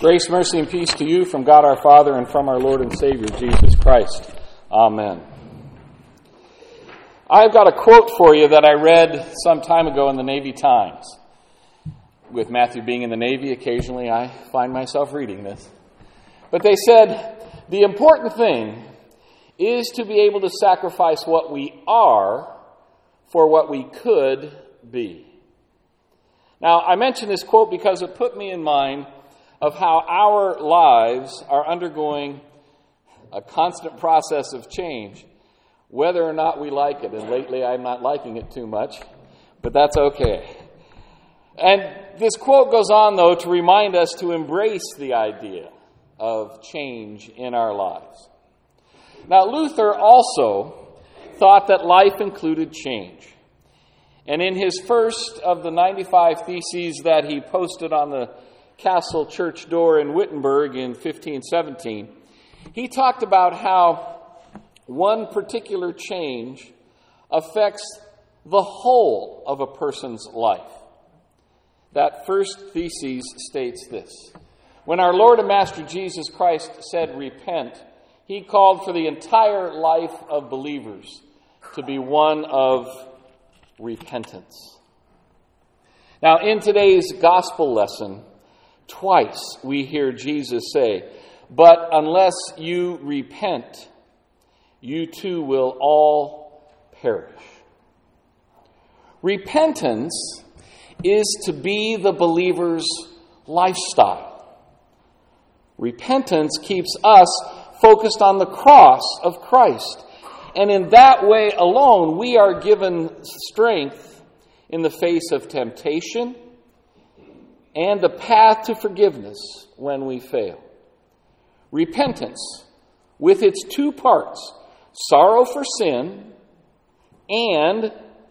Grace, mercy, and peace to you from God our Father and from our Lord and Savior, Jesus Christ. Amen. I've got a quote for you that I read some time ago in the Navy Times. With Matthew being in the Navy, occasionally I find myself reading this. But they said, the important thing is to be able to sacrifice what we are for what we could be. Now, I mention this quote because it put me in mind of how our lives are undergoing a constant process of change, whether or not we like it. And lately I'm not liking it too much, but that's okay. And this quote goes on, though, to remind us to embrace the idea of change in our lives. Now, Luther also thought that life included change. And in his first of the 95 Theses that he posted on the Castle Church door in Wittenberg in 1517, he talked about how one particular change affects the whole of a person's life. That first thesis states this: when our Lord and Master Jesus Christ said, "Repent," he called for the entire life of believers to be one of repentance. Now, in today's gospel lesson, twice we hear Jesus say, "But unless you repent, you too will all perish." Repentance is to be the believer's lifestyle. Repentance keeps us focused on the cross of Christ. And in that way alone, we are given strength in the face of temptation and the path to forgiveness when we fail. Repentance, with its two parts, sorrow for sin and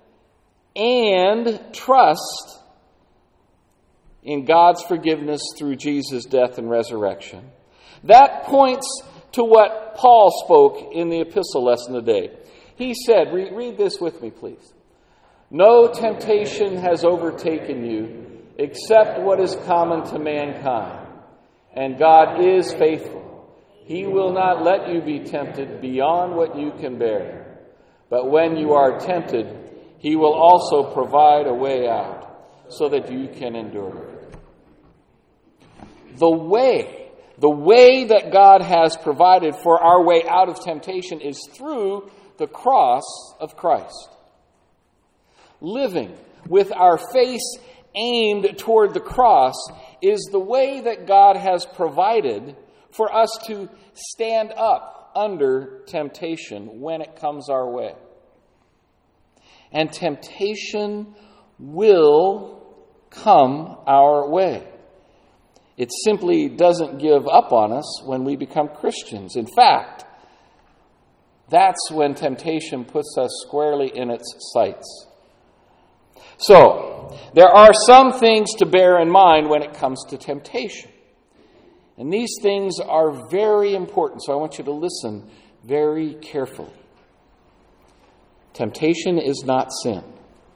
trust in God's forgiveness through Jesus' death and resurrection. That points to what Paul spoke in the epistle lesson today. He said, read this with me, please. "No temptation has overtaken you except what is common to mankind. And God is faithful. He will not let you be tempted beyond what you can bear. But when you are tempted, He will also provide a way out so that you can endure it." The way that God has provided for our way out of temptation is through the cross of Christ. Living with our face aimed toward the cross is the way that God has provided for us to stand up under temptation when it comes our way. And temptation will come our way. It simply doesn't give up on us when we become Christians. In fact, that's when temptation puts us squarely in its sights. So, there are some things to bear in mind when it comes to temptation. And these things are very important, so I want you to listen very carefully. Temptation is not sin.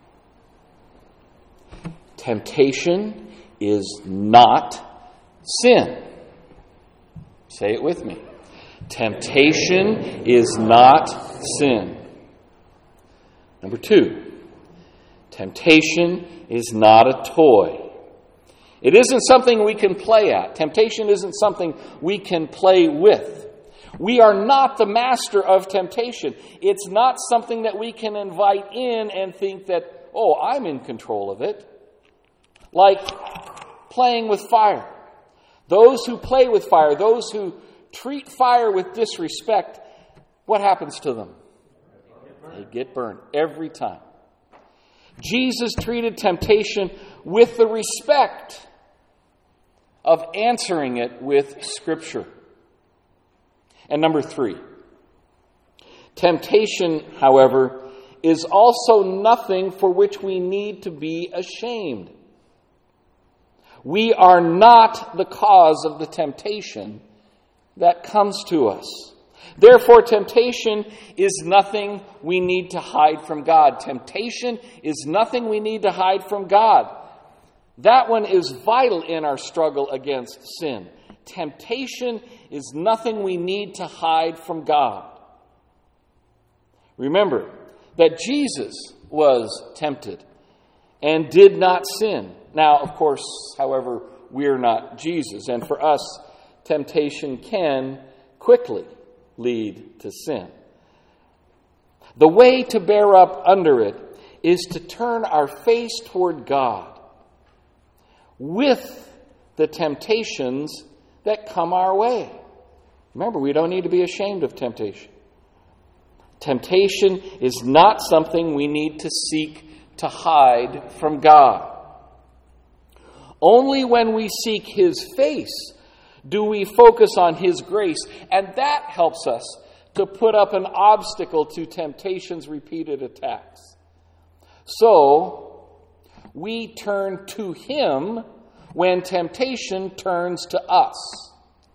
Temptation is not sin. Say it with me. Temptation is not sin. Number 2, temptation is not a toy. It isn't something we can play at. Temptation isn't something we can play with. We are not the master of temptation. It's not something that we can invite in and think that, oh, I'm in control of it. Like playing with fire. Those who play with fire, those who treat fire with disrespect, what happens to them? They get burned every time. Jesus treated temptation with the respect of answering it with Scripture. And number 3, temptation, however, is also nothing for which we need to be ashamed. We are not the cause of the temptation that comes to us. Therefore, temptation is nothing we need to hide from God. Temptation is nothing we need to hide from God. That one is vital in our struggle against sin. temptation is nothing we need to hide from God. Remember that Jesus was tempted and did not sin. Now, of course, however, we're not Jesus, and for us, temptation can quickly lead to sin. The way to bear up under it is to turn our face toward God with the temptations that come our way. Remember, we don't need to be ashamed of temptation. Temptation is not something we need to seek to hide from God. Only when we seek His face do we focus on His grace, and that helps us to put up an obstacle to temptation's repeated attacks. So, we turn to Him when temptation turns to us.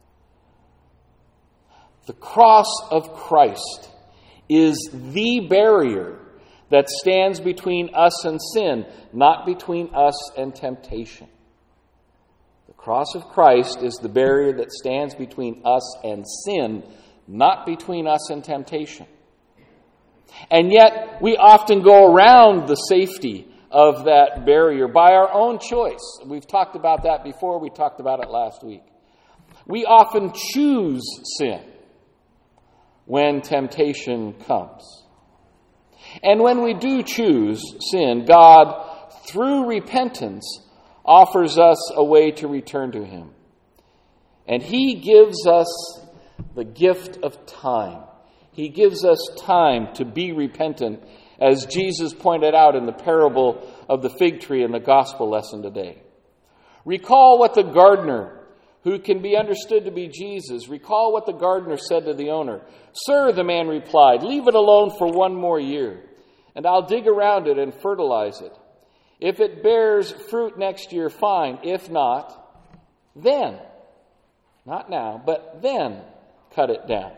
The cross of Christ is the barrier that stands between us and sin, not between us and temptation. The cross of Christ is the barrier that stands between us and sin, not between us and temptation. And yet, we often go around the safety of that barrier by our own choice. We've talked about that before. We talked about it last week. We often choose sin when temptation comes. And when we do choose sin, God, through repentance, offers us a way to return to Him. And He gives us the gift of time. He gives us time to be repentant, as Jesus pointed out in the parable of the fig tree in the gospel lesson today. Recall what the gardener, who can be understood to be Jesus, recall what the gardener said to the owner. "Sir," the man replied, "leave it alone for 1 more year, and I'll dig around it and fertilize it. If it bears fruit next year, fine. If not, then," not now, but then, "cut it down."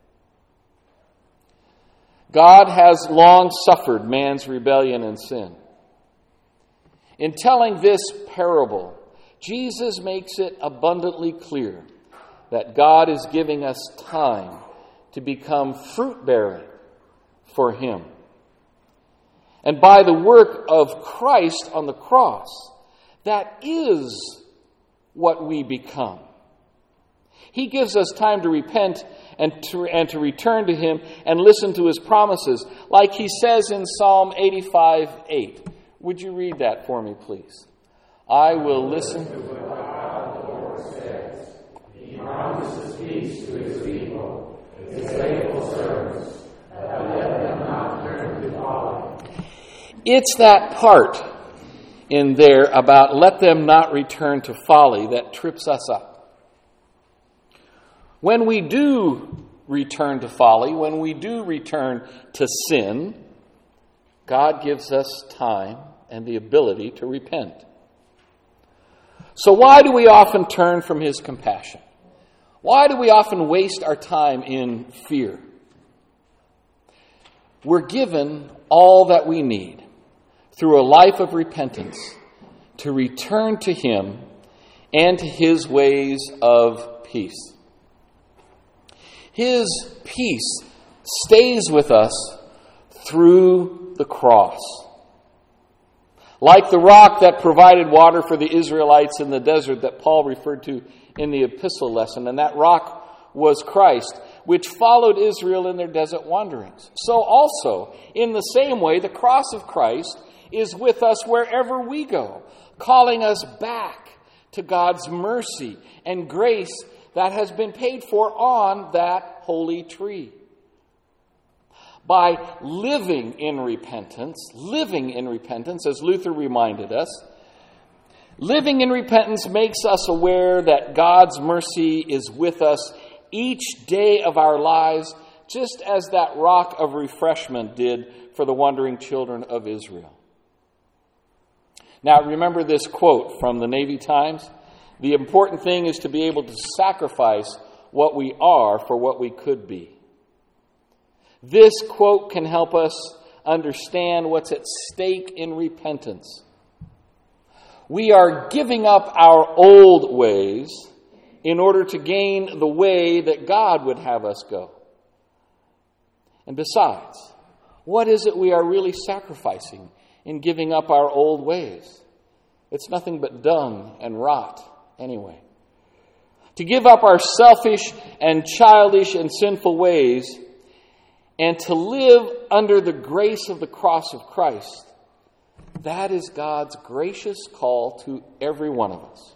God has long suffered man's rebellion and sin. In telling this parable, Jesus makes it abundantly clear that God is giving us time to become fruit-bearing for Him. And by the work of Christ on the cross, that is what we become. He gives us time to repent and to return to Him and listen to His promises, like He says in Psalm 85:8. Would you read that for me, please? "I will listen to what God the Lord says. He promises peace to His people, His faithful servants, that let them not turn to folly." It's that part in there about "let them not return to folly" that trips us up. When we do return to folly, when we do return to sin, God gives us time and the ability to repent. So why do we often turn from His compassion? Why do we often waste our time in fear? We're given all that we need through a life of repentance to return to Him and to His ways of peace. His peace stays with us through the cross. Like the rock that provided water for the Israelites in the desert that Paul referred to in the epistle lesson, and that rock was Christ, which followed Israel in their desert wanderings. So also, in the same way, the cross of Christ is with us wherever we go, calling us back to God's mercy and grace that has been paid for on that holy tree. By living in repentance, as Luther reminded us, living in repentance makes us aware that God's mercy is with us each day of our lives, just as that rock of refreshment did for the wandering children of Israel. Now, remember this quote from the Navy Times? The important thing is to be able to sacrifice what we are for what we could be. This quote can help us understand what's at stake in repentance. We are giving up our old ways in order to gain the way that God would have us go. And besides, what is it we are really sacrificing in giving up our old ways? It's nothing but dung and rot anyway. To give up our selfish and childish and sinful ways and to live under the grace of the cross of Christ, that is God's gracious call to every one of us.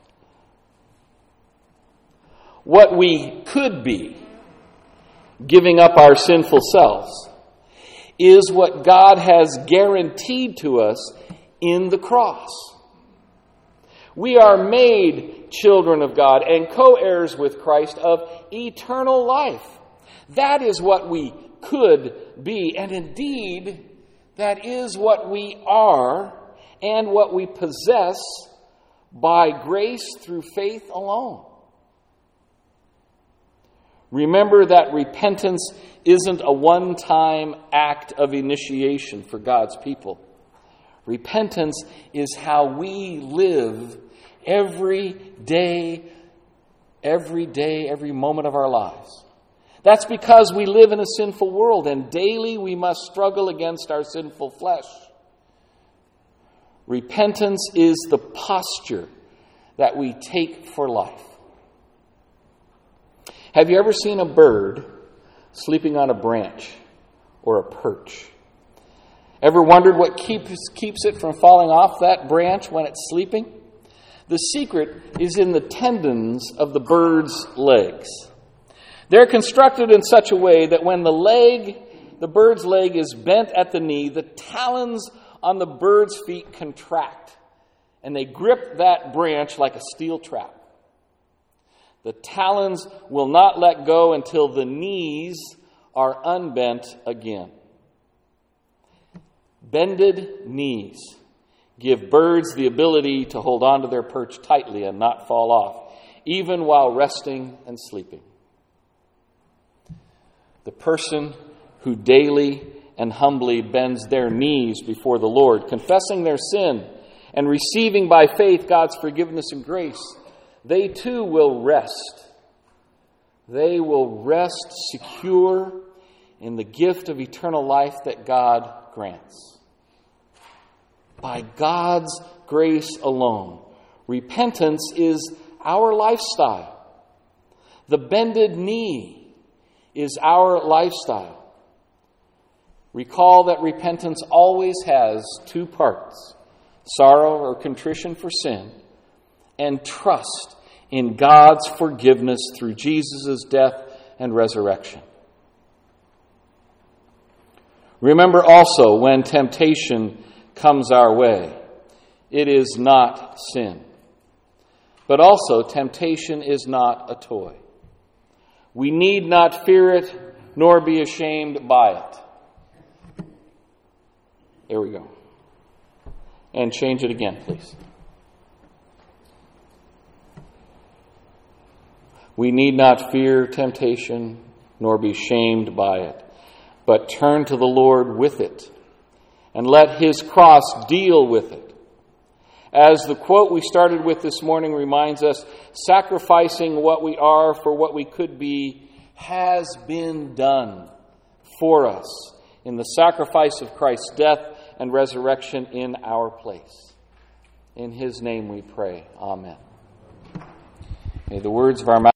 What we could be, giving up our sinful selves, is what God has guaranteed to us in the cross. We are made children of God and co-heirs with Christ of eternal life. That is what we could be, and indeed, that is what we are and what we possess by grace through faith alone. Remember that repentance isn't a one-time act of initiation for God's people. Repentance is how we live every day, every moment of our lives. That's because we live in a sinful world, and daily we must struggle against our sinful flesh. Repentance is the posture that we take for life. Have you ever seen a bird sleeping on a branch or a perch? Ever wondered what keeps it from falling off that branch when it's sleeping? The secret is in the tendons of the bird's legs. They're constructed in such a way that when the bird's leg is bent at the knee, the talons on the bird's feet contract, and they grip that branch like a steel trap. The talons will not let go until the knees are unbent again. Bended knees give birds the ability to hold on to their perch tightly and not fall off, even while resting and sleeping. The person who daily and humbly bends their knees before the Lord, confessing their sin and receiving by faith God's forgiveness and grace, they too will rest. They will rest secure in the gift of eternal life that God grants. By God's grace alone, repentance is our lifestyle. The bended knee is our lifestyle. Recall that repentance always has two parts: sorrow or contrition for sin, and trust in God's forgiveness through Jesus' death and resurrection. Remember also, when temptation comes our way, it is not sin. But also, temptation is not a toy. We need not fear it, nor be ashamed by it. There we go. And change it again, please. We need not fear temptation, nor be shamed by it, but turn to the Lord with it, and let His cross deal with it. As the quote we started with this morning reminds us, sacrificing what we are for what we could be has been done for us in the sacrifice of Christ's death and resurrection in our place. In His name we pray. Amen. May the words of our mouth